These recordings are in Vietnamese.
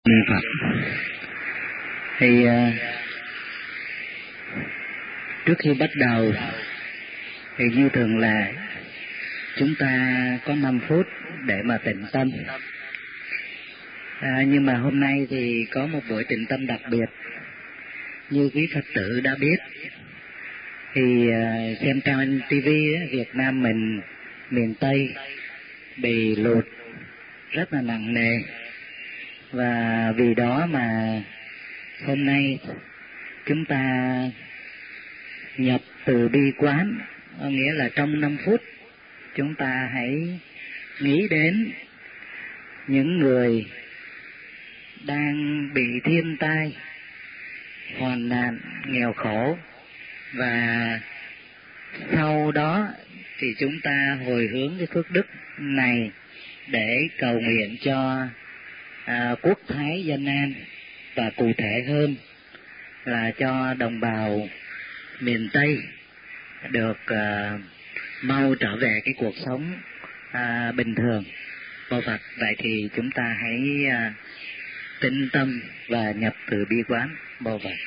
Niệm Phật. Thì trước khi bắt đầu thì như thường là chúng ta có 5 phút để mà tĩnh tâm. Nhưng mà hôm nay thì có một buổi tĩnh tâm đặc biệt. Như quý Phật tử đã biết thì xem trên TV Việt Nam mình, miền Tây bị lụt rất là nặng nề. Và vì đó mà hôm nay chúng ta nhập từ bi quán, có nghĩa là trong 5 phút chúng ta hãy nghĩ đến những người đang bị thiên tai, hoạn nạn, nghèo khổ, và sau đó thì chúng ta hồi hướng cái phước đức này để cầu nguyện cho quốc thái dân an, và cụ thể hơn là cho đồng bào miền Tây được mau trở về cái cuộc sống bình thường. Mô Phật. Vậy thì chúng ta hãy tĩnh tâm và nhập từ bi quán. Mô Phật.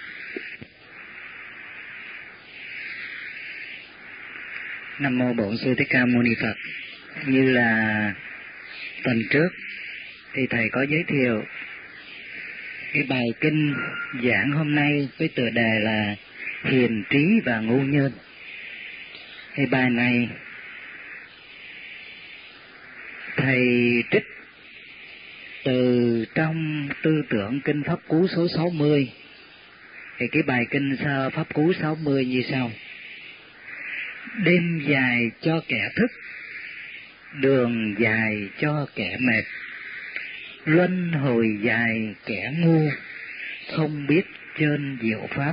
Nam mô Bổn Sư Thích Ca Mâu Ni Phật. Như là tuần trước thì thầy có giới thiệu cái bài kinh giảng hôm nay với tựa đề là Hiền Trí và Ngu Nhân. Thì bài này thầy trích từ trong Tư Tưởng Kinh Pháp Cú số 60. Thì cái bài kinh Pháp Cú 60 như sau: đêm dài cho kẻ thức, đường dài cho kẻ mệt, luân hồi dài kẻ ngu, không biết trên diệu pháp.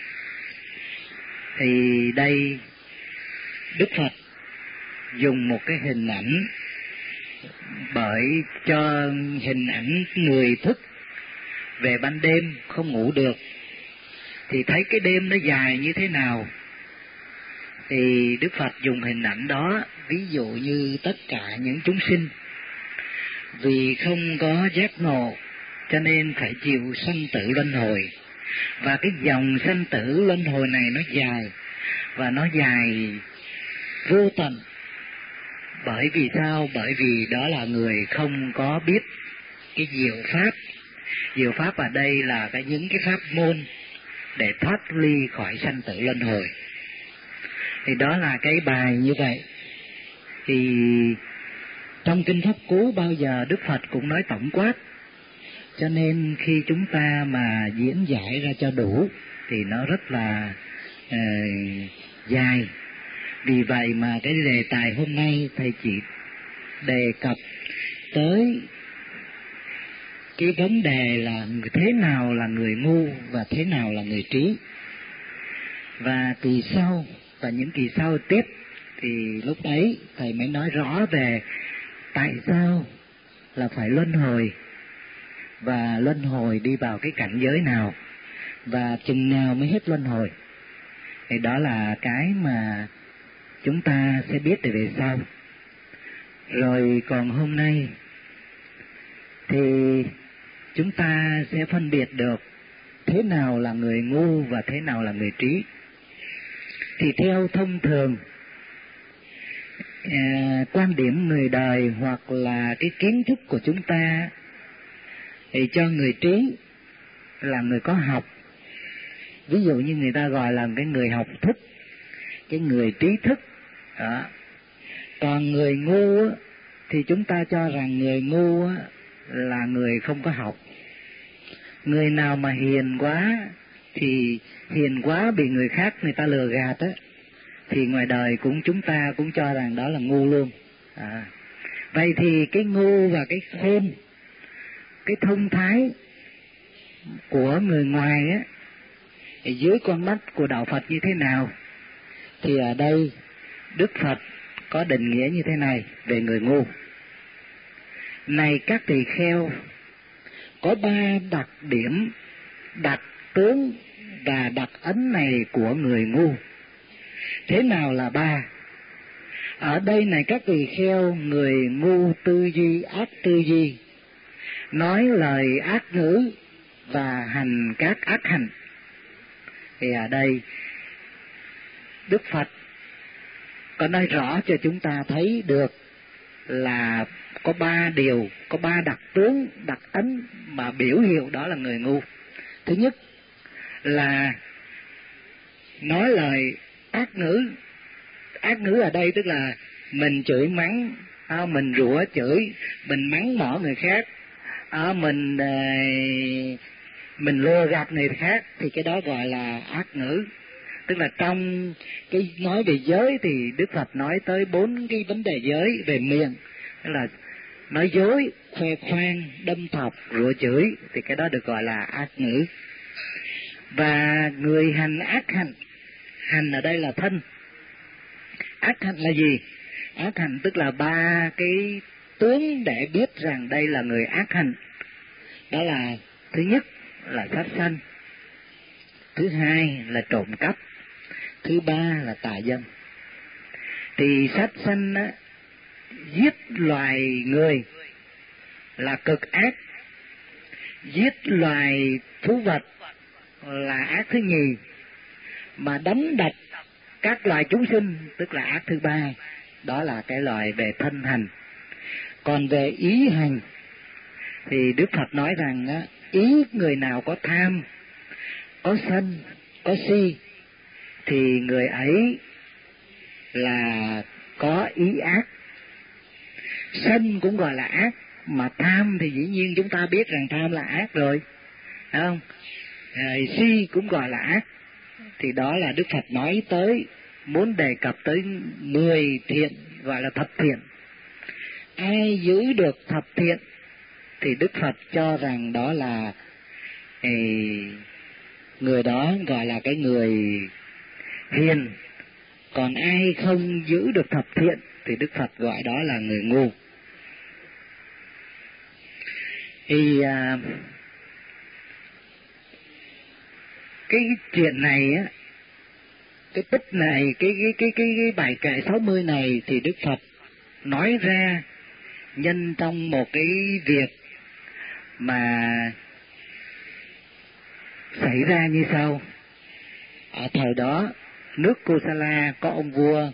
Thì đây Đức Phật dùng một cái hình ảnh, bởi cho hình ảnh người thức về ban đêm không ngủ được thì thấy cái đêm nó dài như thế nào. Thì Đức Phật dùng hình ảnh đó ví dụ như tất cả những chúng sinh vì không có giác ngộ cho nên phải chịu sanh tử luân hồi. Và cái dòng sanh tử luân hồi này nó dài, và nó dài vô tận. Bởi vì sao? Bởi vì đó là người không có biết cái diệu pháp. Diệu pháp ở đây là những cái pháp môn để thoát ly khỏi sanh tử luân hồi. Thì đó là cái bài như vậy. Thì trong Kinh Pháp Cú bao giờ Đức Phật cũng nói tổng quát, cho nên khi chúng ta mà diễn giải ra cho đủ thì nó rất là dài. Vì vậy mà cái đề tài hôm nay thầy chỉ đề cập tới cái vấn đề là thế nào là người ngu và thế nào là người trí. Và kỳ sau và những kỳ sau tiếp thì lúc ấy thầy mới nói rõ về tại sao là phải luân hồi, và luân hồi đi vào cái cảnh giới nào, và chừng nào mới hết luân hồi. Thì đó là cái mà chúng ta sẽ biết từ về sau. Rồi còn hôm nay thì chúng ta sẽ phân biệt được thế nào là người ngu và thế nào là người trí. Thì theo thông thường quan điểm người đời hoặc là cái kiến thức của chúng ta thì cho người trí là người có học. Ví dụ như người ta gọi là cái người học thức, cái người trí thức đó. Còn người ngu thì chúng ta cho rằng người ngu là người không có học. Người nào mà hiền quá thì hiền quá bị người khác người ta lừa gạt á, thì ngoài đời chúng ta cũng cho rằng đó là ngu luôn. Vậy thì cái ngu và cái khôn, cái thông thái của người ngoài á, thì dưới con mắt của đạo Phật như thế nào? Thì ở đây Đức Phật có định nghĩa như thế này về người ngu: này các tỳ kheo, có 3 đặc điểm, đặc tướng và đặc ấn này của người ngu. Thế nào là 3? Ở đây này các tỳ kheo, người ngu tư duy ác tư duy, nói lời ác ngữ và hành các ác hành. Thì ở đây Đức Phật có nói rõ cho chúng ta thấy được là có 3 điều, có 3 đặc tướng, đặc ấn mà biểu hiệu đó là người ngu. Thứ nhất là nói lời ác ngữ. Ác ngữ ở đây tức là mình chửi mắng, mình rủa chửi, mình mắng mỏ người khác, mình lừa gạt người khác, thì cái đó gọi là ác ngữ. Tức là trong cái nói về giới thì Đức Phật nói tới 4 cái vấn đề giới về miệng, tức là nói dối, khoe khoang, đâm thọc, rủa chửi, thì cái đó được gọi là ác ngữ. Và người hành ác hành, hành ở đây là thân. Ác hành là gì? Ác hành tức là 3 cái tướng để biết rằng đây là người ác hành. Đó là thứ nhất là sát sanh, thứ hai là trộm cắp, thứ ba là tà dâm. Thì sát sanh á, giết loài người là cực ác, giết loài thú vật là ác thứ nhì, mà đánh đập các loài chúng sinh tức là ác thứ ba. Đó là cái loại về thân hành. Còn về ý hành thì Đức Phật nói rằng á, ý người nào có tham, có sân, có si thì người ấy là có ý ác. Sân cũng gọi là ác, mà tham thì dĩ nhiên chúng ta biết rằng tham là ác rồi, phải không? Si cũng gọi là ác. Thì đó là Đức Phật nói tới, muốn đề cập tới 10 thiện gọi là thập thiện. Ai giữ được thập thiện thì Đức Phật cho rằng đó là người đó gọi là cái người hiền. Còn ai không giữ được thập thiện thì Đức Phật gọi đó là người ngu. Thì cái chuyện này á, cái tích này, cái bài kệ 60 này thì Đức Phật nói ra nhân trong một cái việc mà xảy ra như sau. Ở thời đó, nước Kosala có ông vua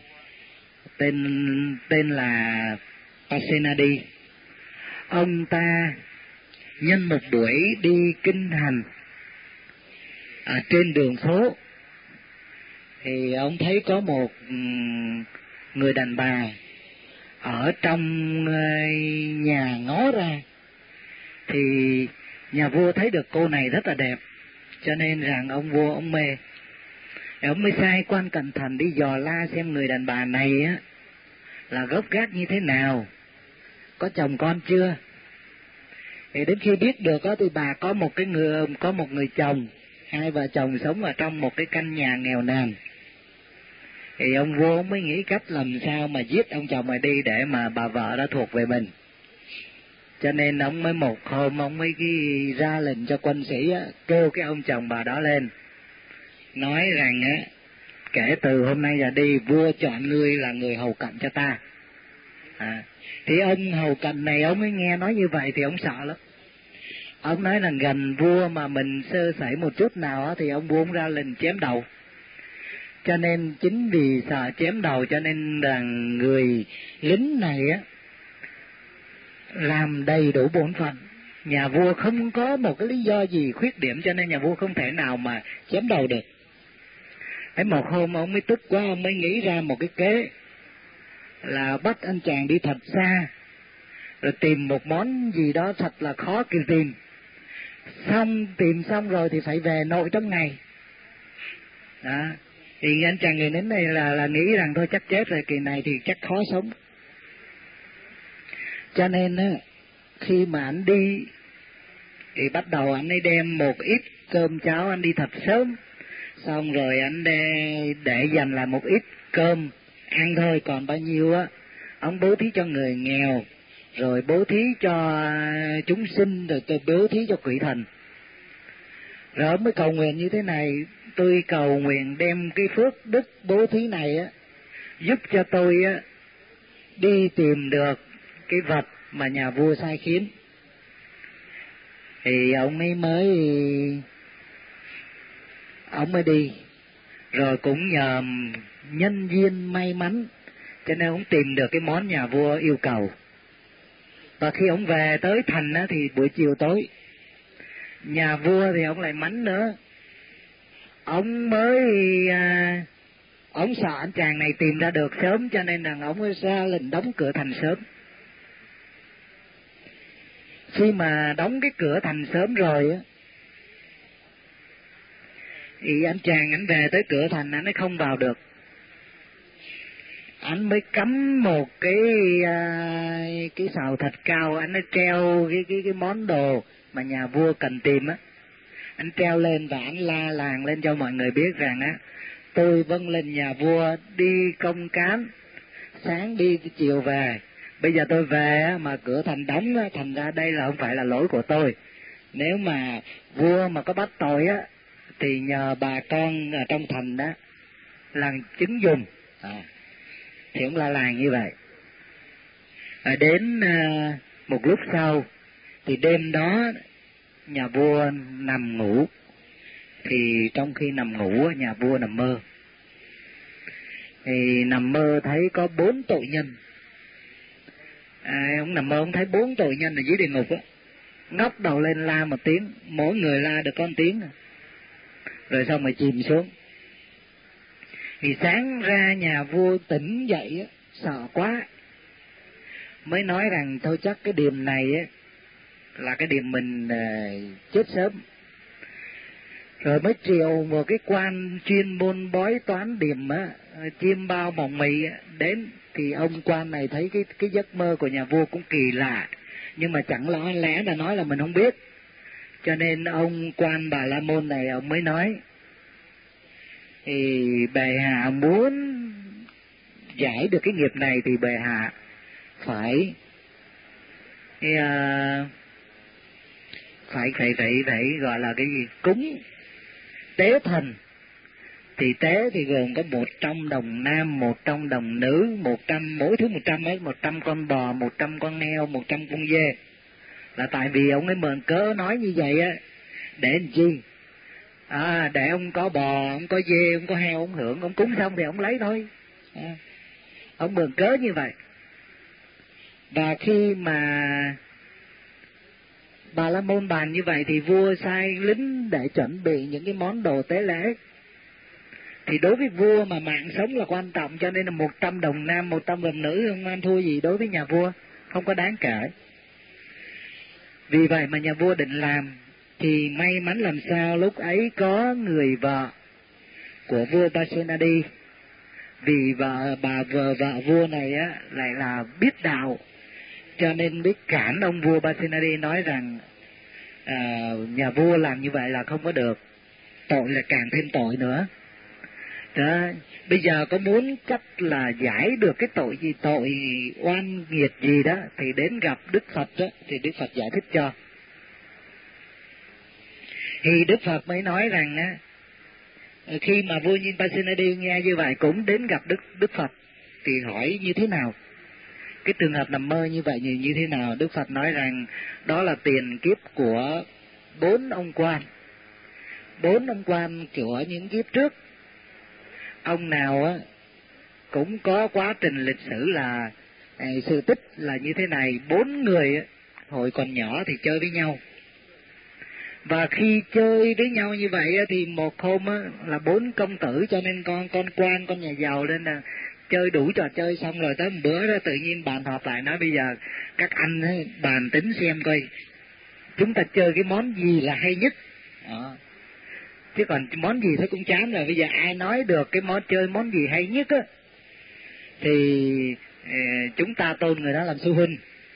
tên là Pasenadi. Ông ta nhân một buổi đi kinh hành ở trên đường phố thì ông thấy có một người đàn bà ở trong nhà ngó ra. Thì nhà vua thấy được cô này rất là đẹp, cho nên rằng ông vua ông mê. Ông mới sai quan cẩn thận đi dò la xem người đàn bà này á là gốc gác như thế nào, có chồng con chưa. Thì đến khi biết được đó, thì bà có một người chồng, hai vợ chồng sống ở trong một cái căn nhà nghèo nàn. Thì ông vua ông mới nghĩ cách làm sao mà giết ông chồng này đi để mà bà vợ đó thuộc về mình. Cho nên ông mới một hôm ông mới ra lệnh cho quân sĩ á, kêu cái ông chồng bà đó lên, nói rằng á, kể từ hôm nay ra đi, vua chọn ngươi là người hầu cận cho ta. Thì ông hầu cận này ông mới nghe nói như vậy thì ông sợ lắm. Ông nói là gần vua mà mình sơ sẩy một chút nào á, thì ông vua ông ra lệnh chém đầu. Cho nên chính vì sợ chém đầu cho nên là người lính này á làm đầy đủ bổn phận. Nhà vua không có một cái lý do gì khuyết điểm, cho nên nhà vua không thể nào mà chém đầu được. Thế một hôm ông mới tức quá, ông mới nghĩ ra một cái kế là bắt anh chàng đi thật xa, rồi tìm một món gì đó thật là khó tìm. Tìm xong rồi thì phải về nội trong ngày. Đó. Thì anh chàng người lính này là nghĩ rằng thôi chắc chết rồi, kỳ này thì chắc khó sống. Cho nên á, khi mà anh đi thì bắt đầu anh ấy đem một ít cơm cháo, anh đi thật sớm, xong rồi anh để dành lại một ít cơm ăn thôi, còn bao nhiêu á ông bố thí cho người nghèo, rồi bố thí cho chúng sinh, rồi bố thí cho quỷ thần. Rồi ông mới cầu nguyện như thế này: tôi cầu nguyện đem cái phước đức bố thí này á giúp cho tôi á đi tìm được cái vật mà nhà vua sai khiến. Thì ông ấy mới đi, rồi cũng nhờ nhân duyên may mắn cho nên ông tìm được cái món nhà vua yêu cầu. Và khi ông về tới thành á, thì buổi chiều tối, nhà vua thì ông lại mánh nữa, ông sợ anh chàng này tìm ra được sớm, cho nên rằng ông mới ra lệnh đóng cửa thành sớm. Khi mà đóng cái cửa thành sớm rồi á, thì anh chàng anh về tới cửa thành anh ấy không vào được. Anh mới cắm một cái sào thạch cao, anh ấy treo cái món đồ mà nhà vua cần tìm á, anh treo lên và anh la làng lên cho mọi người biết rằng á, tôi vâng lệnh nhà vua đi công cán, sáng đi chiều về, bây giờ tôi về á, mà cửa thành đóng á, thành ra đây là không phải là lỗi của tôi. Nếu mà vua mà có bắt tội á, thì nhờ bà con ở trong thành đó làm chứng dùng. Thì ông la làng như vậy. Đến một lúc sau, thì đêm đó nhà vua nằm ngủ, thì trong khi nằm ngủ nhà vua nằm mơ, thì nằm mơ thấy có 4 tội nhân. Ông nằm mơ ông thấy 4 tội nhân ở dưới địa ngục á, ngóc đầu lên la một tiếng, mỗi người la được con tiếng, rồi xong rồi chìm xuống. Thì sáng ra nhà vua tỉnh dậy á, sợ quá, mới nói rằng thôi chắc cái điềm này á là cái điềm mình chết sớm. Rồi mới triệu một cái quan chuyên môn bói toán điềm á, chiêm bao mỏng mì đến. Thì ông quan này thấy cái giấc mơ của nhà vua cũng kỳ lạ, nhưng mà chẳng lẽ là nói là mình không biết. Cho nên ông quan Bà La Môn này ông mới nói, thì bệ hạ muốn giải được cái nghiệp này thì bệ hạ phải gọi là cái gì, cúng tế thần. Thì tế thì gồm có 100 đồng nam, 100 đồng nữ, 100 mỗi thứ 100 ấy, 100 con bò, 100 con heo, 100 con dê. Là tại vì ông ấy mượn cớ nói như vậy á, để làm chi? Để ông có bò, ông có dê, ông có heo, ông hưởng, ông cúng xong thì ông lấy thôi. Ông mượn cớ như vậy. Và khi mà Bà La Môn bàn như vậy thì vua sai lính để chuẩn bị những cái món đồ tế lễ. Thì đối với vua mà mạng sống là quan trọng, cho nên là 100 đồng nam, 100 đồng nữ không ăn thua gì đối với nhà vua, không có đáng kể. Vì vậy mà nhà vua định làm, thì may mắn làm sao lúc ấy có người vợ của vua Pasenadi. Vì vợ vua này á lại là biết đạo, cho nên biết cản ông vua Pasenadi, nói rằng nhà vua làm như vậy là không có được, tội là càng thêm tội nữa. Đó, bây giờ có muốn cách là giải được cái tội gì, tội oan nghiệt gì đó, thì đến gặp Đức Phật đó, thì Đức Phật giải thích cho. Thì Đức Phật mới nói rằng á, khi mà vua Nhiên Pasenadi nghe như vậy cũng đến gặp Đức Phật, thì hỏi như thế nào, cái trường hợp nằm mơ như vậy như thế nào. Đức Phật nói rằng đó là tiền kiếp của 4 ông quan. 4 ông quan của những kiếp trước. Ông nào á cũng có quá trình lịch sử là sự tích là như thế này. 4 người á, hồi còn nhỏ thì chơi với nhau, và khi chơi với nhau như vậy á, thì một hôm á, là 4 công tử, cho nên con quan, con nhà giàu, nên là chơi đủ trò chơi xong rồi tới một bữa đó tự nhiên bàn họp lại, nói bây giờ các anh ấy bàn tính xem coi chúng ta chơi cái món gì là hay nhất. Đó. Chứ còn món gì thấy cũng chán rồi, bây giờ ai nói được cái món gì hay nhất á thì chúng ta tôn người đó làm sư huynh.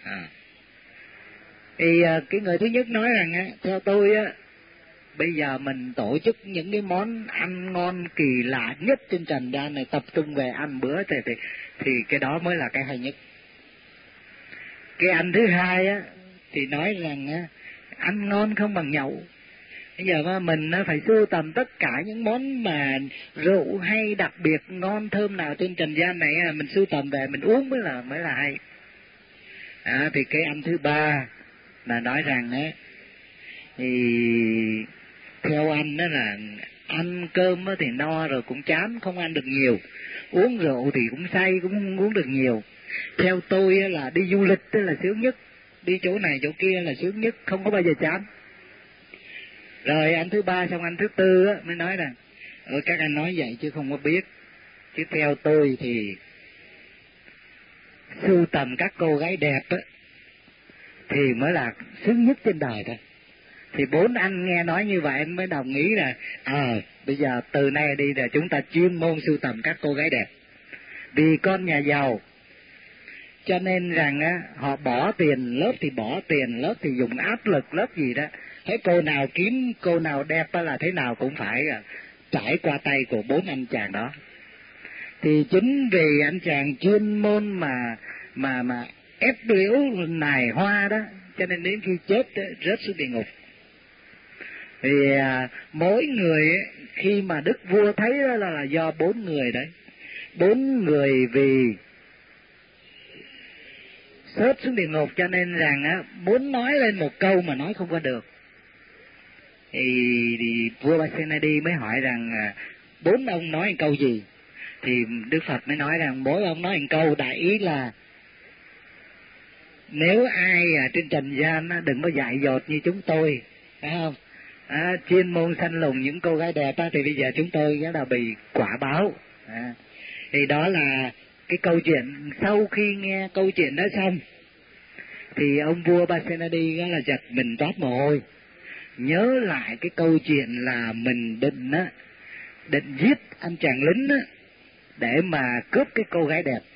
Thì cái người thứ nhất nói rằng á, theo tôi á, bây giờ mình tổ chức những cái món ăn ngon kỳ lạ nhất trên trần gian này, tập trung về ăn bữa thì cái đó mới là cái hay nhất. Cái anh thứ hai á thì nói rằng á, ăn ngon không bằng nhậu. Bây giờ mà mình phải sưu tầm tất cả những món mà rượu hay đặc biệt ngon thơm nào trên trần gian này, mình sưu tầm về mình uống mới là hay. Thì cái anh thứ ba là nói rằng á, Thì theo anh đó là ăn cơm thì no rồi cũng chán, không ăn được nhiều. Uống rượu thì cũng say, cũng không uống được nhiều. Theo tôi là đi du lịch là sướng nhất, đi chỗ này chỗ kia là sướng nhất, không có bao giờ chán. Rồi anh thứ ba xong anh thứ tư mới nói rằng các anh nói vậy chứ không có biết, chứ theo tôi thì sưu tầm các cô gái đẹp thì mới là sướng nhất trên đời thôi. Thì bốn anh nghe nói như vậy anh mới đồng ý là bây giờ từ nay đi là chúng ta chuyên môn sưu tầm các cô gái đẹp. Vì con nhà giàu cho nên rằng họ bỏ tiền lớp thì bỏ tiền, lớp thì dùng áp lực, lớp gì đó. Thấy cô nào kiếm, cô nào đẹp là thế nào cũng phải trải qua tay của bốn anh chàng đó. Thì chính vì anh chàng chuyên môn mà ép liễu nài hoa đó, cho nên đến khi chết rớt xuống địa ngục. Thì mỗi người khi mà đức vua thấy đó là do bốn người đấy. Bốn người vì rớt xuống địa ngục cho nên rằng muốn nói lên một câu mà nói không có được. Thì vua Pasenadi mới hỏi rằng bốn ông nói một câu gì? Thì Đức Phật mới nói rằng mỗi ông nói một câu, đại ý là nếu ai trên trần gian đừng có dại dột như chúng tôi, phải không? Chuyên môn săn lùng những cô gái đẹp thì bây giờ chúng tôi là bị quả báo. Thì đó là cái câu chuyện. Sau khi nghe câu chuyện đó xong thì ông vua Pasenadi là giật mình toát mồ hôi, nhớ lại cái câu chuyện là mình định giết anh chàng lính để mà cướp cái cô gái đẹp.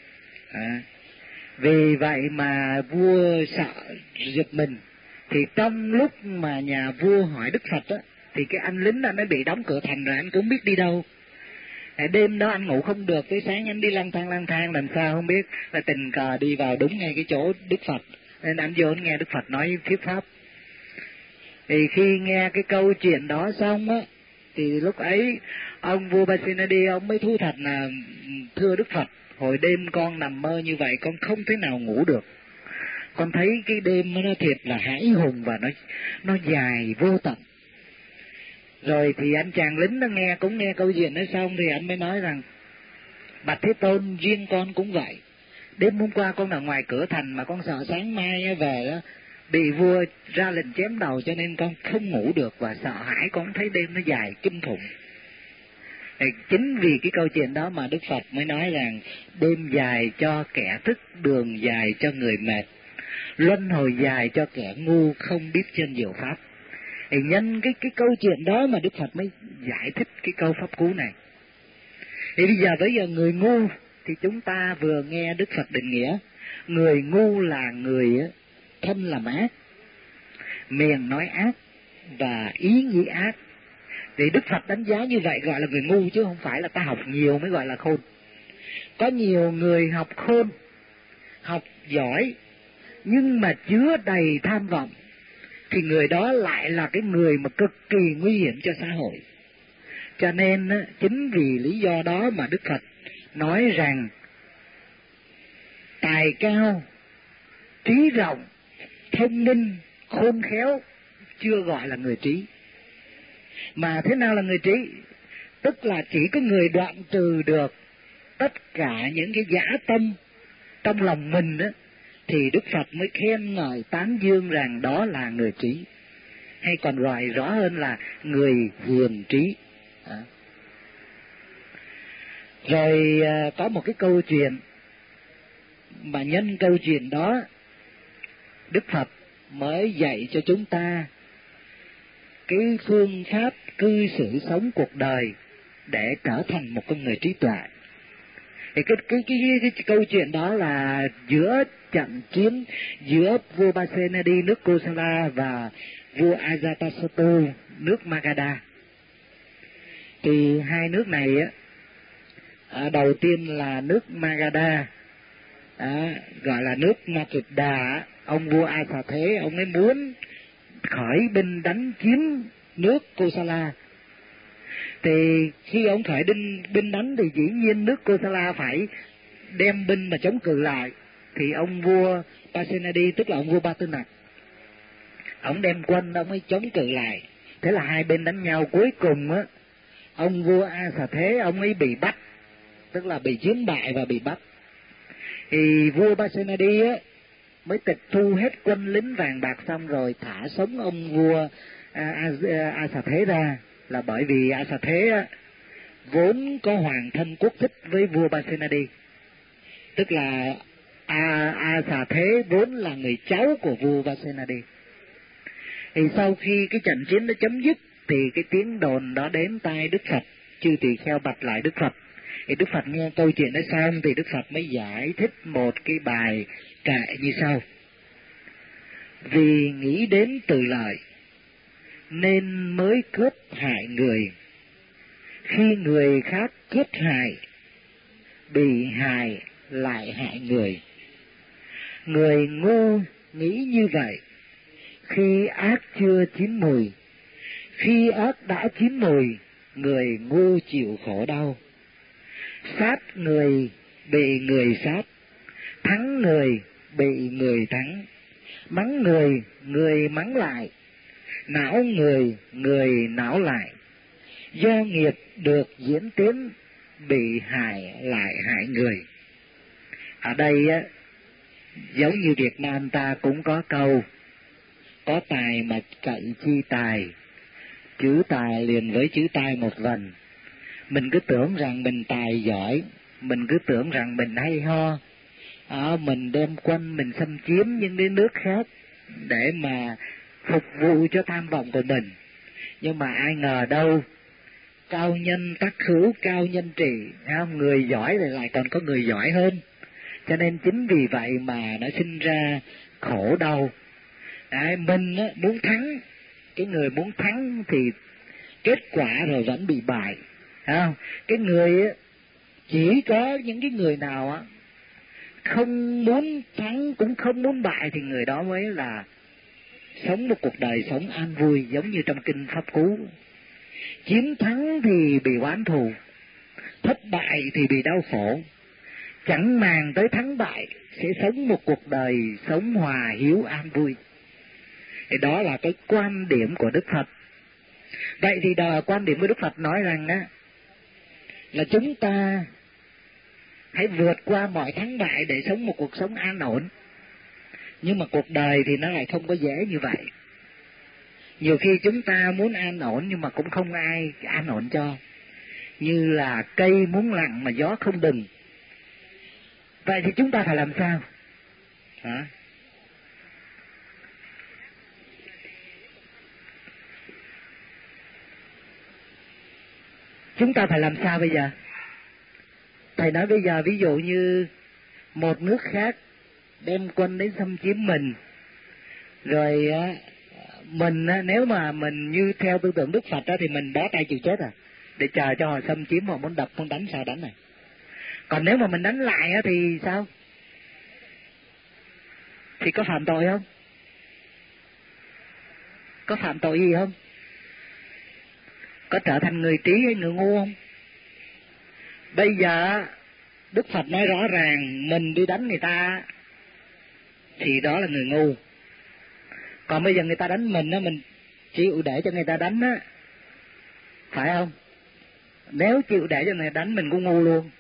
Vì vậy mà vua sợ giật mình. Thì trong lúc mà nhà vua hỏi Đức Phật thì cái anh lính anh ấy bị đóng cửa thành rồi, anh cũng biết đi đâu. Đêm đó anh ngủ không được, tới sáng anh đi lang thang làm sao không biết, là tình cờ đi vào đúng ngay cái chỗ Đức Phật, nên anh vô anh nghe Đức Phật nói thuyết pháp. Thì khi nghe cái câu chuyện đó xong thì lúc ấy ông vua Pasenadi ông mới thú thật là thưa Đức Phật, hồi đêm con nằm mơ như vậy con không thể nào ngủ được. Con thấy cái đêm nó thiệt là hãi hùng và nó dài vô tận. Rồi thì anh chàng lính nó cũng nghe câu chuyện đó xong thì anh mới nói rằng bạch Thế Tôn, riêng con cũng vậy. Đêm hôm qua con ở ngoài cửa thành mà con sợ sáng mai về đó bị vua ra lệnh chém đầu, cho nên con không ngủ được và sợ hãi, con thấy đêm nó dài kinh khủng. Thì chính vì cái câu chuyện đó mà Đức Phật mới nói rằng đêm dài cho kẻ thức, đường dài cho người mệt, luân hồi dài cho kẻ ngu không biết chân diệu pháp. Thì nhân cái câu chuyện đó mà Đức Phật mới giải thích cái câu pháp cú này. Thì bây giờ người ngu thì chúng ta vừa nghe Đức Phật định nghĩa, người ngu là người thân làm ác, miệng nói ác và ý nghĩ ác. Thì Đức Phật đánh giá như vậy gọi là người ngu, chứ không phải là ta học nhiều mới gọi là khôn. Có nhiều người học khôn, học giỏi, nhưng mà chứa đầy tham vọng, thì người đó lại là cái người mà cực kỳ nguy hiểm cho xã hội. Cho nên chính vì lý do đó mà Đức Phật nói rằng tài cao, trí rộng, thông minh, khôn khéo chưa gọi là người trí. Mà thế nào là người trí? Tức là chỉ có người đoạn trừ được tất cả những cái dã tâm trong lòng mình thì Đức Phật mới khen ngợi tán dương rằng đó là người trí, hay còn gọi rõ hơn là người hiền trí. Rồi có một cái câu chuyện mà nhân câu chuyện đó Đức Phật mới dạy cho chúng ta cái phương pháp cư xử sống cuộc đời để trở thành một con người trí tuệ. Thì cái câu chuyện đó là giữa trận chiến giữa vua Pasenadi nước Kosala và vua Ajatasattu nước Magadha. Thì hai nước này đầu tiên là nước Magadha, gọi là nước Magadha. Ông vua Asa Thế ông ấy muốn khởi binh đánh chiếm nước Kosala. Thì khi ông khởi binh đánh thì dĩ nhiên nước Kosala phải đem binh mà chống cự lại. Thì ông vua Pasenadi, tức là ông vua Ba Tư Nặc, Ông đem quân, ông ấy chống cự lại. Thế là hai bên đánh nhau, cuối cùng á, ông vua A Xà Thế ông ấy bị bắt, tức là bị chiến bại và bị bắt. Thì vua Pasenadi á mới tịch thu hết quân lính vàng bạc xong rồi thả sống ông vua A Xà Thế ra, là bởi vì A Xà Thế á, vốn có hoàng thân quốc thích với vua Pasenadi, tức là A Xà Thế vốn là người cháu của vua Pasenadi. Thì sau khi cái trận chiến đó chấm dứt thì cái tiếng đồn đó đến tai Đức Phật, chư tỳ kheo bạch lại Đức Phật. Thì Đức Phật nghe câu chuyện đó xong thì Đức Phật mới giải thích một cái bài kệ như sau: vì nghĩ đến từ lợi nên mới cướp hại người, khi người khác cướp hại, bị hại lại hại người. Người ngu nghĩ như vậy khi ác chưa chín mùi, khi ác đã chín mùi, người ngu chịu khổ đau. Sát người bị người sát, thắng người bị người thắng, mắng người, người mắng lại, não người, người não lại. Do nghiệp được diễn tiến, bị hại lại hại người. Ở đây á, giống như Việt Nam ta cũng có câu: có tài mà cậy chi tài, chữ tài liền với chữ tai một vần. Mình cứ tưởng rằng mình tài giỏi, mình cứ tưởng rằng mình hay ho, mình đem quân mình xâm chiếm những cái nước khác để mà phục vụ cho tham vọng của mình. Nhưng mà ai ngờ đâu, cao nhân tắc hữu cao nhân trị, người giỏi thì lại còn có người giỏi hơn. Cho nên chính vì vậy mà nó sinh ra khổ đau. Đấy, mình muốn thắng, cái người muốn thắng thì kết quả rồi vẫn bị bại, không? Cái người chỉ có những cái người nào không muốn thắng cũng không muốn bại thì người đó mới là sống một cuộc đời sống an vui, giống như trong kinh Pháp Cú. Chiến thắng thì bị oán thù, thất bại thì bị đau khổ, chẳng màng tới thắng bại, sẽ sống một cuộc đời sống hòa hiếu an vui. Thì đó là cái quan điểm của Đức Phật. Vậy thì quan điểm của Đức Phật nói rằng là chúng ta hãy vượt qua mọi thắng bại để sống một cuộc sống an ổn. Nhưng mà cuộc đời thì nó lại không có dễ như vậy. Nhiều khi chúng ta muốn an ổn nhưng mà cũng không ai an ổn cho. Như là cây muốn lặng mà gió không đừng. Vậy thì chúng ta phải làm sao? Chúng ta phải làm sao bây giờ? Thầy nói bây giờ ví dụ như một nước khác đem quân đến xâm chiếm mình, rồi mình nếu mà mình như theo tư tưởng Đức Phật thì mình bó tay chịu chết để chờ cho họ xâm chiếm, họ muốn đập muốn đánh sao đánh này. Còn nếu mà mình đánh lại thì sao? Thì có phạm tội không? Có phạm tội gì không? Có trở thành người trí hay người ngu không? Bây giờ Đức Phật nói rõ ràng mình đi đánh người ta thì đó là người ngu. Còn bây giờ người ta đánh mình chịu để cho người ta đánh phải không? Nếu chịu để cho người đánh mình cũng ngu luôn.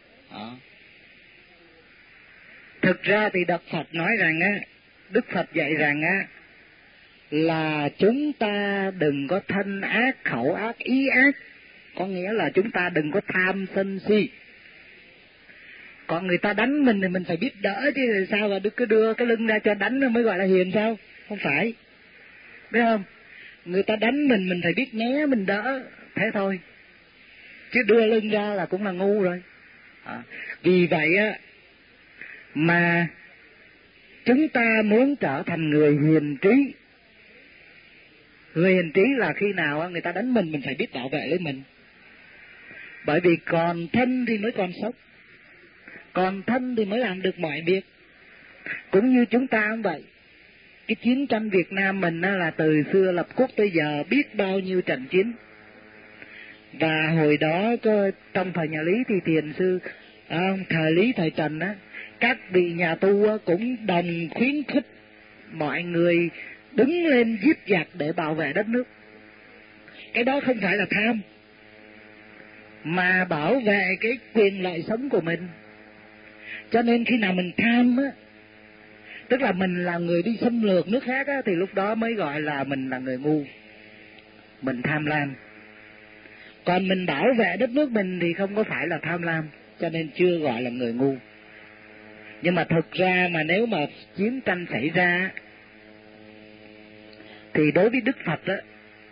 Thực ra thì Đức Phật nói rằng Đức Phật dạy rằng là chúng ta đừng có thân ác, khẩu ác, ý ác. Có nghĩa là chúng ta đừng có tham sân si. Còn người ta đánh mình thì mình phải biết đỡ chứ, sao mà cứ đưa cái lưng ra cho đánh nó mới gọi là hiền sao? Không phải. Biết không? Người ta đánh mình phải biết né, mình đỡ, thế thôi. Chứ đưa lưng ra là cũng là ngu rồi. Vì vậy mà chúng ta muốn trở thành người hiền trí. Người hiền trí là khi nào người ta đánh mình phải biết bảo vệ lấy mình. Bởi vì còn thân thì mới còn sống, còn thân thì mới làm được mọi việc. Cũng như chúng ta cũng vậy. Cái chiến tranh Việt Nam mình là từ xưa lập quốc tới giờ biết bao nhiêu trận chiến. Và hồi đó trong thời nhà Lý thì thiền sư, thời Lý thời Trần các vị nhà tu cũng đồng khuyến khích mọi người đứng lên giết giặc để bảo vệ đất nước. Cái đó không phải là tham, mà bảo vệ cái quyền lợi sống của mình. Cho nên khi nào mình tham á, tức là mình là người đi xâm lược nước khác á, thì lúc đó mới gọi là mình là người ngu, mình tham lam. Còn mình bảo vệ đất nước mình thì không có phải là tham lam, cho nên chưa gọi là người ngu. Nhưng mà thực ra mà nếu mà chiến tranh xảy ra thì đối với Đức Phật á,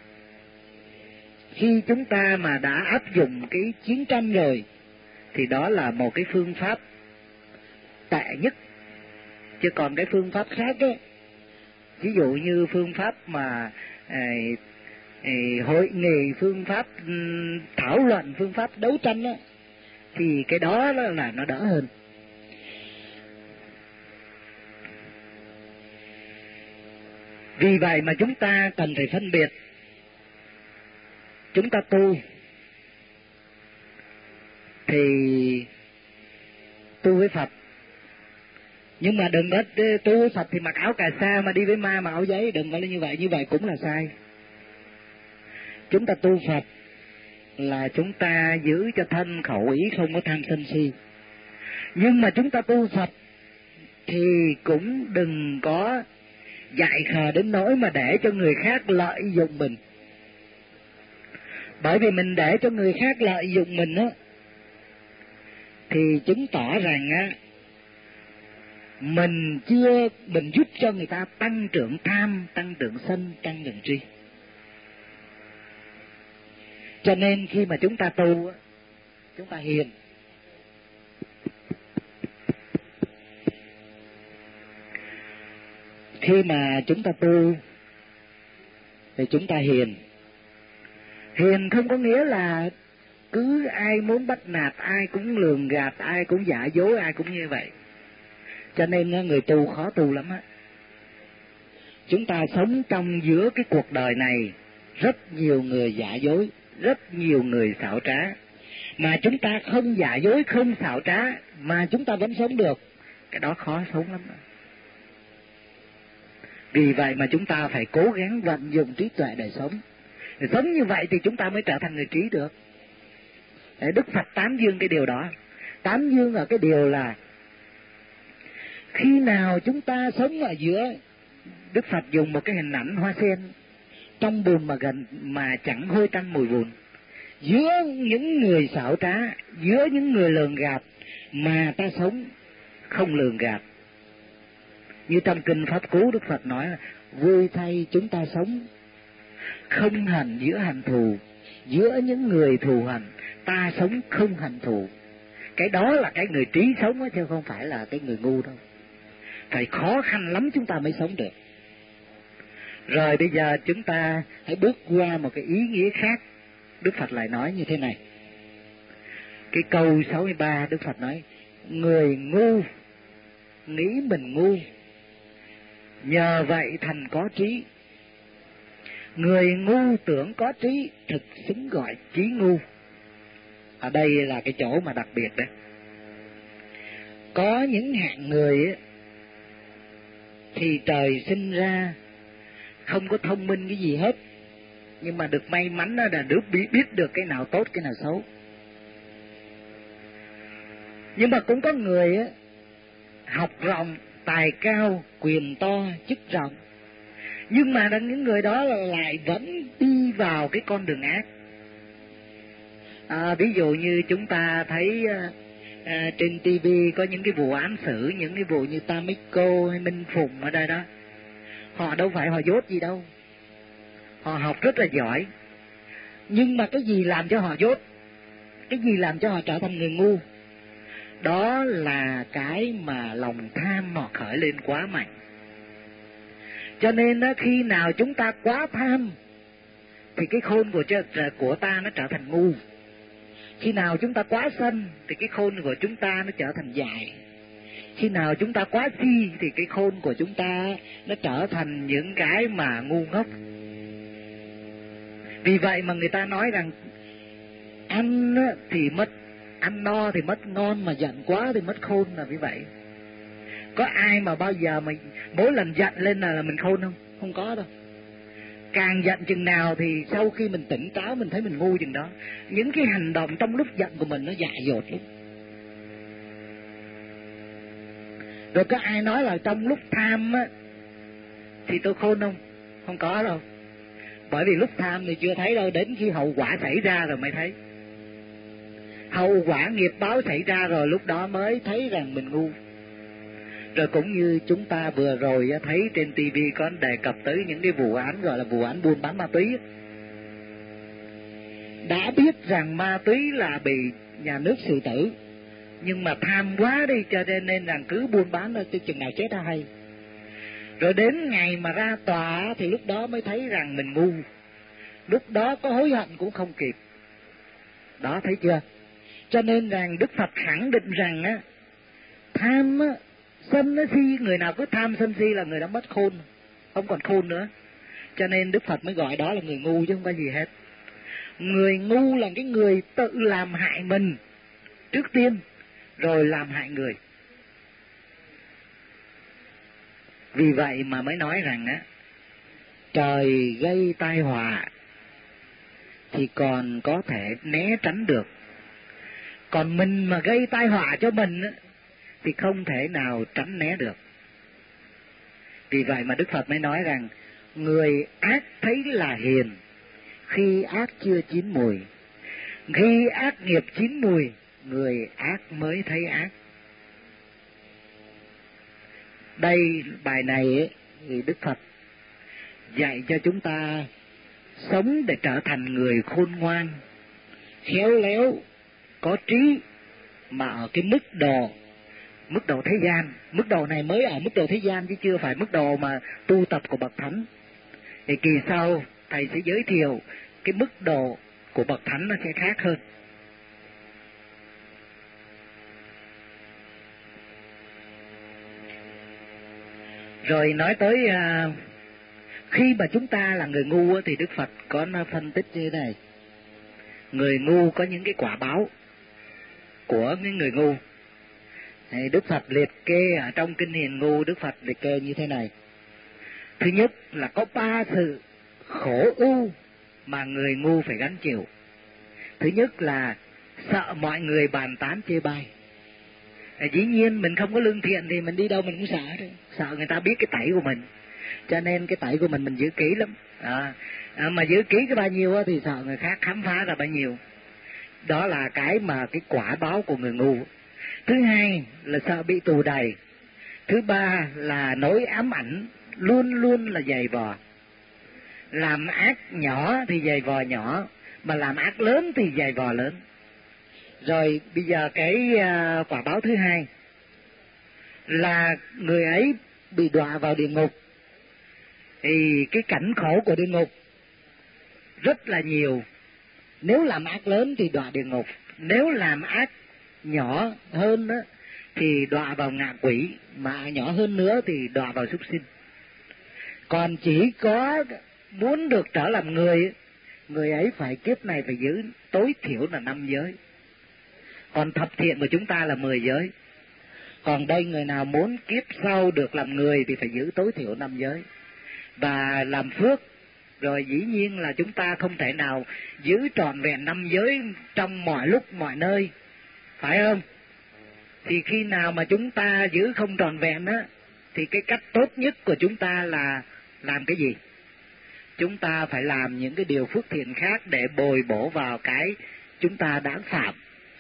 khi chúng ta mà đã áp dụng cái chiến tranh rồi thì đó là một cái phương pháp tệ nhất. Chứ còn cái phương pháp khác á, ví dụ như phương pháp mà hội nghị, phương pháp thảo luận, phương pháp đấu tranh á, thì cái đó là nó đỡ hơn. Vì vậy mà chúng ta cần phải phân biệt. Chúng ta tu thì tu với Phật, nhưng mà đừng có tu với Phật thì mặc áo cà sa mà đi với ma mặc áo giấy, đừng có là như vậy cũng là sai. Chúng ta tu Phật là chúng ta giữ cho thân khẩu ý không có tham sân si. Nhưng mà chúng ta tu Phật thì cũng đừng có dại khờ đến nỗi mà để cho người khác lợi dụng mình. Bởi vì mình để cho người khác lợi dụng mình á, thì chứng tỏ rằng á, mình giúp cho người ta tăng trưởng tham, tăng trưởng sân, tăng trưởng tri. Cho nên khi mà chúng ta tu á, chúng ta hiền. Khi mà chúng ta tu thì chúng ta hiền. Hiền không có nghĩa là cứ ai muốn bắt nạt, ai cũng lường gạt, ai cũng giả dối, ai cũng như vậy. Cho nên người tu khó tu lắm á. Chúng ta sống trong giữa cái cuộc đời này, rất nhiều người giả dối, rất nhiều người xảo trá. Mà chúng ta không giả dối, không xảo trá, mà chúng ta vẫn sống được. Cái đó khó sống lắm đó. Vì vậy mà chúng ta phải cố gắng vận dụng trí tuệ để sống. Để sống như vậy thì chúng ta mới trở thành người trí được. Để Đức Phật tán dương cái điều đó. Tán dương ở cái điều là khi nào chúng ta sống ở giữa, Đức Phật dùng một cái hình ảnh hoa sen trong bùn mà chẳng hôi tanh mùi bùn. Giữa những người xảo trá, giữa những người lường gạt mà ta sống không lường gạt. Như trong kinh Pháp Cú, Đức Phật nói là vui thay chúng ta sống không hành giữa hận thù, giữa những người thù hằn ta sống không hận thù. Cái đó là cái người trí sống đó, chứ không phải là cái người ngu đâu. Phải khó khăn lắm chúng ta mới sống được. Rồi bây giờ chúng ta hãy bước qua một cái ý nghĩa khác. Đức Phật lại nói như thế này. Cái câu 63 Đức Phật nói: người ngu nghĩ mình ngu, nhờ vậy thành có trí. Người ngu tưởng có trí, thực xứng gọi trí ngu. Ở đây là cái chỗ mà đặc biệt đấy. Có những hạng người ấy, thì trời sinh ra không có thông minh cái gì hết, nhưng mà được may mắn là biết được cái nào tốt, cái nào xấu. Nhưng mà cũng có người ấy, học rộng, tài cao, quyền to, chức rộng, nhưng mà những người đó lại vẫn đi vào cái con đường ác. Ví dụ như chúng ta thấy trên TV có những cái vụ án xử, những cái vụ như Tamiko hay Minh Phụng ở đây đó. Họ đâu phải họ dốt gì đâu, họ học rất là giỏi. Nhưng mà cái gì làm cho họ dốt, cái gì làm cho họ trở thành người ngu? Đó là cái mà lòng tham họ khởi lên quá mạnh. Cho nên khi nào chúng ta quá tham thì cái khôn của ta nó trở thành ngu. Khi nào chúng ta quá sân thì cái khôn của chúng ta nó trở thành dại. Khi nào chúng ta quá si thì cái khôn của chúng ta nó trở thành những cái mà ngu ngốc. Vì vậy mà người ta nói rằng ăn thì mất, ăn no thì mất ngon, mà giận quá thì mất khôn, là như vậy. Có ai mà bao giờ mà mỗi lần giận lên là mình khôn không? không có đâu. Càng giận chừng nào thì sau khi mình tỉnh táo mình thấy mình ngu chừng đó. Những cái hành động trong lúc giận của mình nó dại dột lắm. Rồi có ai nói là trong lúc tham á thì tôi khôn không? Không có đâu. Bởi vì lúc tham thì chưa thấy đâu, đến khi hậu quả xảy ra rồi mới thấy. Hậu quả nghiệp báo xảy ra rồi lúc đó mới thấy rằng mình ngu. Rồi cũng như chúng ta vừa rồi thấy trên TV có đề cập tới những cái vụ án gọi là vụ án buôn bán ma túy. Đã biết rằng ma túy là bị nhà nước xử tử, nhưng mà tham quá đi cho nên rằng cứ buôn bán tới chừng nào chết ra hay. Rồi đến ngày mà ra tòa thì lúc đó mới thấy rằng mình ngu. Lúc đó có hối hận cũng không kịp. Đó, thấy chưa? Cho nên rằng Đức Phật khẳng định rằng á, tham á, sân nó si, người nào cứ tham sân si là người đó mất khôn, không còn khôn nữa. Cho nên Đức Phật mới gọi đó là người ngu chứ không có gì hết. Người ngu là cái người tự làm hại mình trước tiên, rồi làm hại người. Vì vậy mà mới nói rằng á, trời gây tai họa thì còn có thể né tránh được, còn mình mà gây tai họa cho mình á, thì không thể nào tránh né được. Vì vậy mà Đức Phật mới nói rằng người ác thấy là hiền khi ác chưa chín mùi, khi ác nghiệp chín mùi người ác mới thấy ác. Đây bài này ấy, thì Đức Phật dạy cho chúng ta sống để trở thành người khôn ngoan, khéo léo, có trí, mà ở cái mức độ thế gian. Mức độ này mới ở mức độ thế gian chứ chưa phải mức độ mà tu tập của bậc thánh. Thì kỳ sau thầy sẽ giới thiệu cái mức độ của bậc thánh nó sẽ khác hơn. Rồi nói tới khi mà chúng ta là người ngu thì Đức Phật có phân tích như thế này. Người ngu có những cái quả báo của những người ngu. Thì Đức Phật liệt kê ở trong Kinh Hiền Ngu, Đức Phật liệt kê như thế này. Thứ nhất là có 3 sự khổ ưu mà người ngu phải gánh chịu. Thứ nhất là sợ mọi người bàn tán chê bai. Dĩ nhiên mình không có lương thiện thì mình đi đâu mình cũng sợ. Sợ người ta biết cái tẩy của mình. Cho nên cái tẩy của mình giữ kỹ lắm. Mà giữ kỹ cái bao nhiêu thì sợ người khác khám phá ra bao nhiêu. Đó là cái quả báo của người ngu. Thứ hai là sợ bị tù đày. Thứ ba là nỗi ám ảnh luôn luôn là dày vò. Làm ác nhỏ thì dày vò nhỏ, mà làm ác lớn thì dày vò lớn. Rồi bây giờ cái quả báo thứ hai là người ấy bị đọa vào địa ngục. Thì cái cảnh khổ của địa ngục rất là nhiều. Nếu làm ác lớn thì đọa địa ngục, nếu làm ác nhỏ hơn đó, thì đọa vào ngạ quỷ, mà nhỏ hơn nữa thì đọa vào súc sinh. Còn chỉ có muốn được trở làm người, người ấy phải kiếp này phải giữ tối thiểu là 5 giới. Còn thập thiện của chúng ta là 10 giới. Còn đây người nào muốn kiếp sau được làm người thì phải giữ tối thiểu 5 giới. Và làm phước. Rồi dĩ nhiên là chúng ta không thể nào giữ trọn vẹn 5 giới trong mọi lúc mọi nơi, phải không? Thì khi nào mà chúng ta giữ không trọn vẹn á, thì cái cách tốt nhất của chúng ta là làm cái gì? Chúng ta phải làm những cái điều phước thiện khác để bồi bổ vào cái chúng ta đã phạm.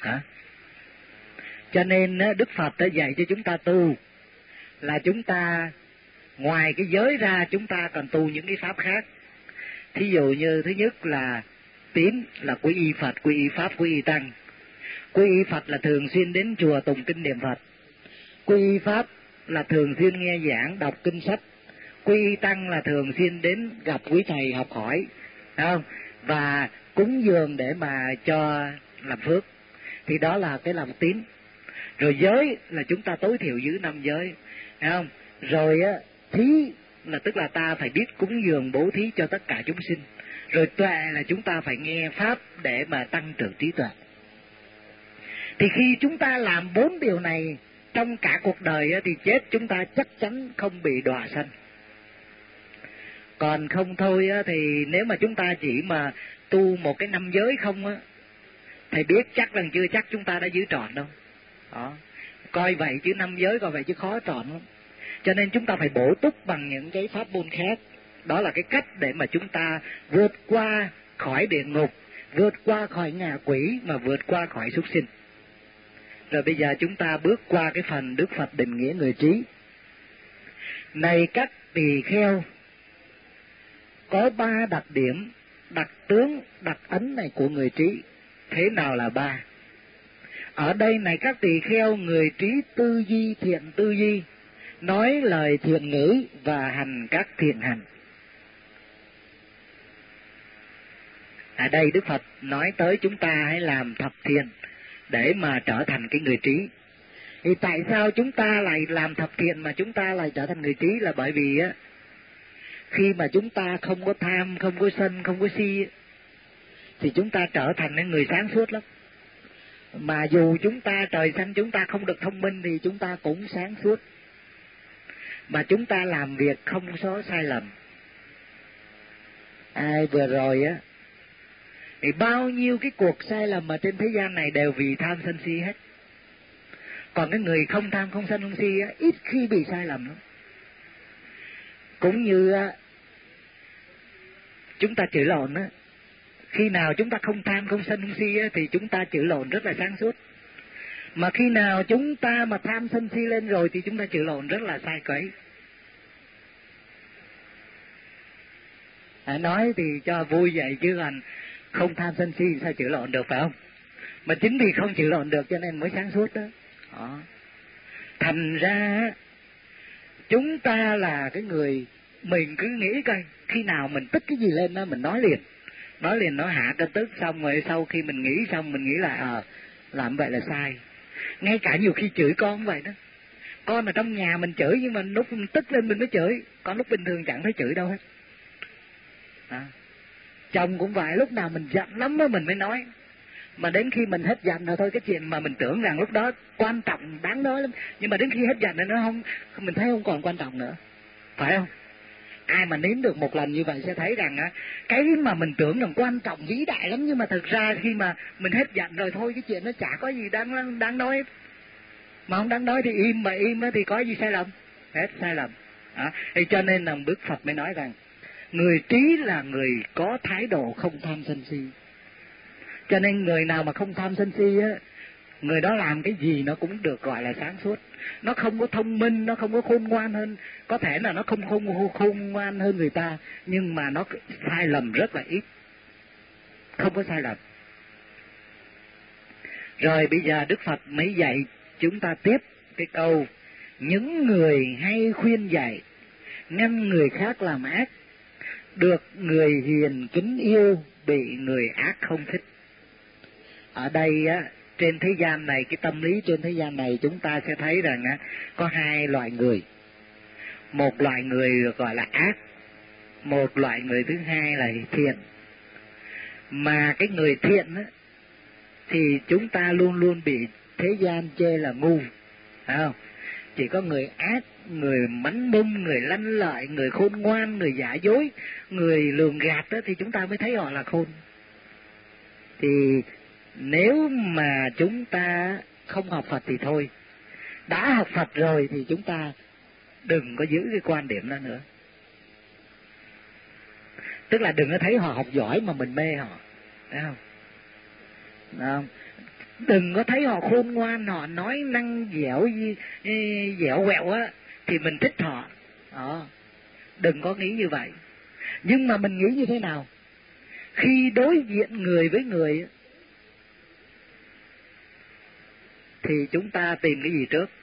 Cho nên Đức Phật đã dạy cho chúng ta tu là chúng ta ngoài cái giới ra chúng ta còn tu những cái pháp khác. Thí dụ như thứ nhất là tín là quy y Phật, quy y Pháp, quy y Tăng. Quy y Phật là thường xuyên đến chùa tụng kinh niệm Phật. Quy y Pháp là thường xuyên nghe giảng, đọc kinh sách. Quy y Tăng là thường xuyên đến gặp quý thầy học hỏi, phải không? Và cúng dường để mà cho làm phước. Thì đó là cái làm tín. Rồi giới là chúng ta tối thiểu giữ 5 giới, phải không? Rồi thí là tức là ta phải biết cúng dường bố thí cho tất cả chúng sinh. Rồi tuệ là chúng ta phải nghe pháp để mà tăng trưởng trí tuệ. Thì khi chúng ta làm 4 điều này trong cả cuộc đời thì chết chúng ta chắc chắn không bị đọa sanh. Còn không thôi á, thì nếu mà chúng ta chỉ mà tu một cái năm giới không á, thầy biết chắc rằng chưa chắc chúng ta đã giữ trọn đâu. Đó. Coi vậy chứ năm giới coi vậy chứ khó trọn lắm. Cho nên chúng ta phải bổ túc bằng những cái pháp môn khác. Đó là cái cách để mà chúng ta vượt qua khỏi địa ngục, vượt qua khỏi ngạ quỷ, mà vượt qua khỏi súc sinh. Rồi bây giờ chúng ta bước qua cái phần Đức Phật định nghĩa người trí. Này các tỳ kheo, có 3 đặc điểm, đặc tướng, đặc ấn này của người trí. Thế nào là 3? Ở đây này các tỳ kheo, người trí tư duy, thiện tư duy, nói lời thiện ngữ và hành các thiện hành. Ở đây Đức Phật nói tới chúng ta hãy làm thập thiện để mà trở thành cái người trí. Thì tại sao chúng ta lại làm thập thiện mà chúng ta lại trở thành người trí? Là bởi vì á, khi mà chúng ta không có tham, không có sân, không có si, thì chúng ta trở thành những người sáng suốt lắm. Mà dù chúng ta trời xanh chúng ta không được thông minh thì chúng ta cũng sáng suốt. Mà chúng ta làm việc không có sai lầm. Ai vừa rồi á, thì bao nhiêu cái cuộc sai lầm mà trên thế gian này đều vì tham sân si hết. Còn cái người không tham, không sân, không si á, ít khi bị sai lầm lắm. Cũng như chúng ta chửi lộn á, khi nào chúng ta không tham, không sân, không si á, thì chúng ta chửi lộn rất là sáng suốt. Mà khi nào chúng ta mà tham sân si lên rồi thì chúng ta chửi lộn rất là sai quấy. Nói thì cho vui vậy chứ còn không tham sân si sao chửi lộn được, phải không? Mà chính vì không chửi lộn được cho nên mới sáng suốt đó. Đó. Thành ra chúng ta là cái người, mình cứ nghĩ coi khi nào mình tức cái gì lên đó mình nói liền nó hạ cơn tức, xong rồi sau khi mình nghĩ xong mình nghĩ là làm vậy là sai. Ngay cả nhiều khi chửi con vậy đó, con ở trong nhà mình chửi nhưng mà lúc mình tức lên mình mới chửi, còn lúc bình thường chẳng thấy chửi đâu hết. Chồng cũng vậy, lúc nào mình giận lắm đó mình mới nói, mà đến khi mình hết giận rồi thôi, cái chuyện mà mình tưởng rằng lúc đó quan trọng đáng nói lắm, nhưng mà đến khi hết giận thì nó không, mình thấy không còn quan trọng nữa, phải không? Ai mà nếm được một lần như vậy sẽ thấy rằng cái mà mình tưởng rằng quan trọng vĩ đại lắm, nhưng mà thực ra khi mà mình hết giận rồi thôi, cái chuyện nó chả có gì đáng nói hết. Mà không đáng nói thì im, mà im thì có gì sai lầm, hết sai lầm. Thì cho nên là Đức Phật mới nói rằng người trí là người có thái độ không tham sân si. Cho nên người nào mà không tham sân si á, người đó làm cái gì nó cũng được gọi là sáng suốt. Nó không có thông minh, nó không có khôn ngoan hơn, có thể là nó không khôn ngoan hơn người ta, nhưng mà nó sai lầm rất là ít, không có sai lầm. Rồi bây giờ Đức Phật mới dạy chúng ta tiếp cái câu: những người hay khuyên dạy, ngăn người khác làm ác, được người hiền kính yêu, bị người ác không thích. Ở đây á, trên thế gian này, cái tâm lý trên thế gian này chúng ta sẽ thấy rằng có 2 loại người. Một loại người được gọi là ác, một loại người thứ hai là thiện. Mà cái người thiện á, thì chúng ta luôn luôn bị thế gian chê là ngu, phải không? Chỉ có người ác, người mánh mung, người lanh lợi, người khôn ngoan, người giả dối, người lường gạt đó, thì chúng ta mới thấy họ là khôn. Thì nếu mà chúng ta không học Phật thì thôi, đã học Phật rồi thì chúng ta đừng có giữ cái quan điểm đó nữa. Tức là đừng có thấy họ học giỏi mà mình mê họ, phải không? Không? Đừng có thấy họ khôn ngoan, họ nói năng dẻo quẹo á thì mình thích họ. Đó. Đừng có nghĩ như vậy. Nhưng mà mình nghĩ như thế nào? Khi đối diện người với người thì chúng ta tìm cái gì trước?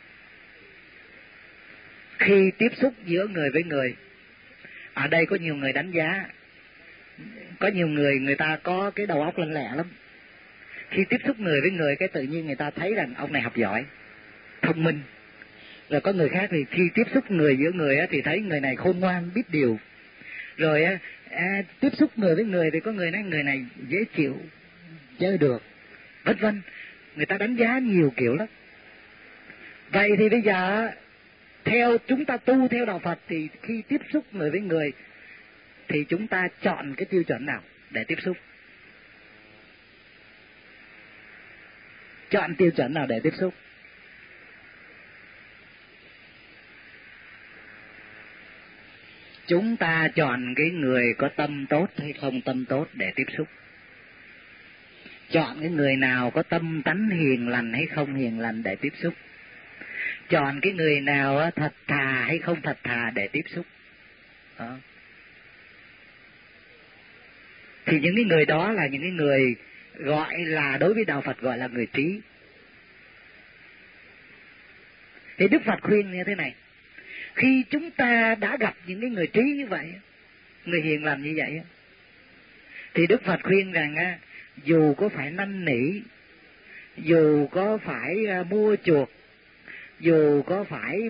Khi tiếp xúc giữa người với người, ở đây có nhiều người đánh giá, có nhiều người, người ta có cái đầu óc lanh lẹ lắm. Khi tiếp xúc người với người, cái tự nhiên người ta thấy rằng ông này học giỏi, thông minh. Rồi có người khác thì khi tiếp xúc người giữa người thì thấy người này khôn ngoan, biết điều. Rồi tiếp xúc người với người thì có người nói người này dễ chịu, chơi được, vân vân. Người ta đánh giá nhiều kiểu lắm. Vậy thì bây giờ theo chúng ta tu theo đạo Phật thì khi tiếp xúc người với người thì chúng ta chọn cái tiêu chuẩn nào để tiếp xúc? Chọn tiêu chuẩn nào để tiếp xúc? Chúng ta chọn cái người có tâm tốt hay không tâm tốt để tiếp xúc. Chọn cái người nào có tâm tánh hiền lành hay không hiền lành để tiếp xúc. Chọn cái người nào thật thà hay không thật thà để tiếp xúc. Đó. Thì những cái người đó là những cái người gọi là, đối với Đạo Phật gọi là người trí. Thì Đức Phật khuyên như thế này: khi chúng ta đã gặp những cái người trí như vậy, người hiền lành như vậy, thì Đức Phật khuyên rằng dù có phải năn nỉ, dù có phải mua chuộc, dù có phải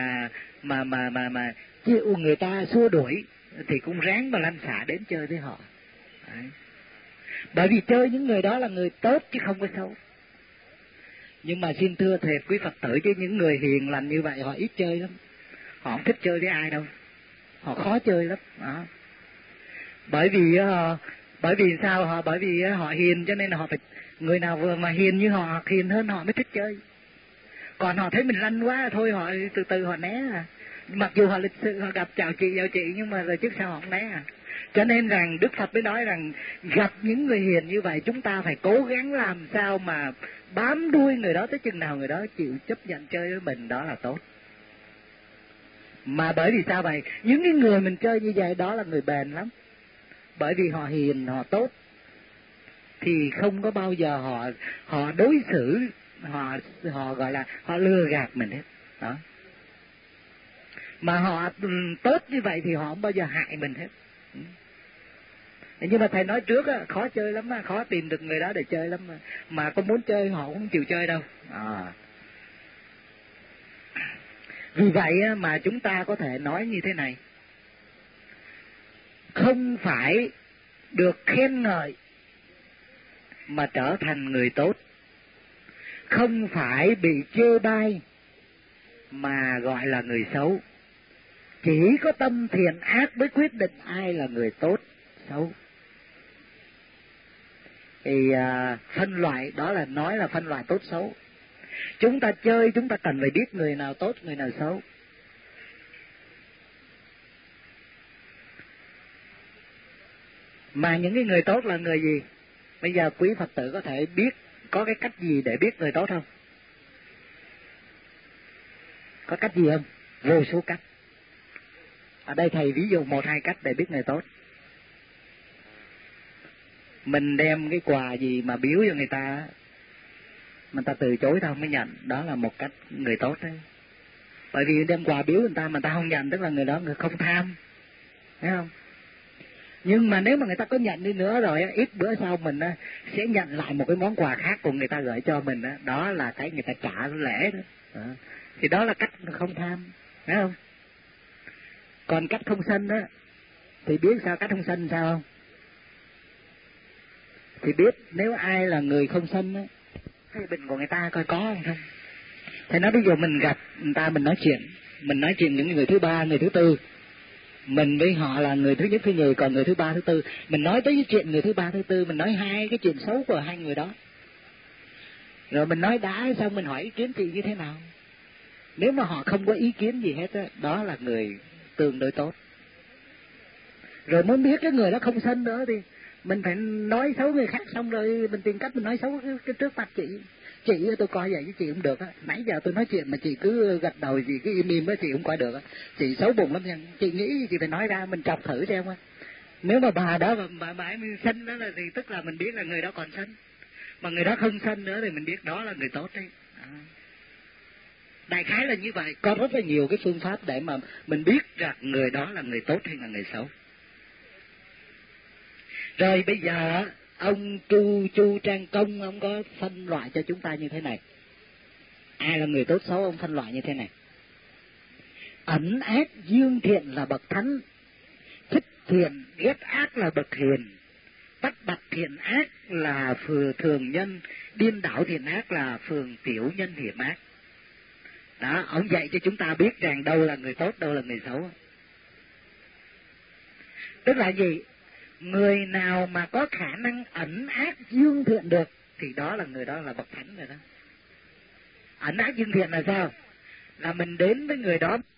mà chịu người ta xua đuổi, thì cũng ráng mà lăn xả đến chơi với họ. Đấy. Bởi vì chơi những người đó là người tốt chứ không có xấu. Nhưng mà xin thưa thiệt quý Phật tử, chứ những người hiền lành như vậy họ ít chơi lắm. Họ không thích chơi với ai đâu, họ khó chơi lắm. Đó. Bởi vì sao? Bởi vì họ hiền cho nên họ phải, người nào vừa mà hiền như họ, hiền hơn họ mới thích chơi. Còn họ thấy mình lanh quá thôi, họ từ từ họ né à. Mặc dù họ lịch sự, họ gặp chào chị nhưng mà rồi trước sau họ không né à. Cho nên rằng Đức Phật mới nói rằng gặp những người hiền như vậy, chúng ta phải cố gắng làm sao mà bám đuôi người đó tới chừng nào người đó chịu chấp nhận chơi với mình, đó là tốt. Mà bởi vì sao vậy? Những cái người mình chơi như vậy đó là người bền lắm. Bởi vì họ hiền, họ tốt, thì không có bao giờ họ đối xử, họ gọi là họ lừa gạt mình hết. Đó. Mà họ tốt như vậy thì họ không bao giờ hại mình hết. Nhưng mà thầy nói trước khó chơi lắm, khó tìm được người đó để chơi lắm. Mà có muốn chơi họ cũng không chịu chơi đâu. Vì vậy mà chúng ta có thể nói như thế này: không phải được khen ngợi mà trở thành người tốt, không phải bị chê bai mà gọi là người xấu. Chỉ có tâm thiện ác mới quyết định ai là người tốt, xấu. Thì phân loại đó là nói là phân loại tốt xấu. Chúng ta chơi, chúng ta cần phải biết người nào tốt, người nào xấu. Mà những cái người tốt là người gì? Bây giờ quý Phật tử có thể biết, có cái cách gì để biết người tốt không? Có cách gì không? Vô số cách. Ở đây thầy ví dụ 1-2 cách để biết người tốt. Mình đem cái quà gì mà biếu cho người ta từ chối thôi mới nhận, đó là một cách người tốt đấy. Bởi vì đem quà biếu người ta mà ta không nhận, tức là người đó người không tham, thấy không? Nhưng mà nếu mà người ta có nhận đi nữa rồi, ít bữa sau mình sẽ nhận lại một cái món quà khác của người ta gửi cho mình, đó là cái người ta trả lễ đó. Thì đó là cách không tham, thấy không? Còn cách không sân á, thì biết sao cách không sân sao không? Thì biết nếu ai là người không sân á, cái bình của người ta coi có không. Thầy nói ví dụ mình gặp người ta, mình nói chuyện những người thứ ba, người thứ tư, mình với họ là người thứ nhất, thứ nhì, còn người thứ ba, thứ tư, mình nói tới cái chuyện người thứ ba, thứ tư, mình nói 2 cái chuyện xấu của 2 người đó. Rồi mình nói đã xong mình hỏi ý kiến chị như thế nào. Nếu mà họ không có ý kiến gì hết á, đó là người tương đối tốt. Rồi muốn biết cái người đó không sân nữa thì mình phải nói xấu người khác, xong rồi mình tìm cách mình nói xấu cái trước mặt chị. Chị tôi coi vậy chứ chị không được á. Nãy giờ tôi nói chuyện mà chị cứ gật đầu, chị cứ im im á, chị không coi được á. Chị xấu bụng lắm nha. Chị nghĩ chị phải nói ra, mình chọc thử xem á. Nếu mà bà đó bà ấy sân đó là thì tức là mình biết là người đó còn sân. Mà người đó không sân nữa thì mình biết đó là người tốt đấy. Đại khái là như vậy. Có rất là nhiều cái phương pháp để mà mình biết rằng người đó là người tốt hay là người xấu. Rồi bây giờ ông Chu Trang Công, ông có phân loại cho chúng ta như thế này. Ai là người tốt xấu, ông phân loại như thế này: ẩn ác dương thiện là bậc thánh, thích thiện ghét ác là bậc hiền, bắt bạch thiện ác là thường nhân, điên đảo thiện ác là phường tiểu nhân hiểm ác. Đó, ông dạy cho chúng ta biết rằng đâu là người tốt, đâu là người xấu. Tức là gì? Người nào mà có khả năng ẩn ác dương thiện được thì đó là người đó là bậc thánh rồi đó. Ẩn ác dương thiện là sao? Là mình đến với người đó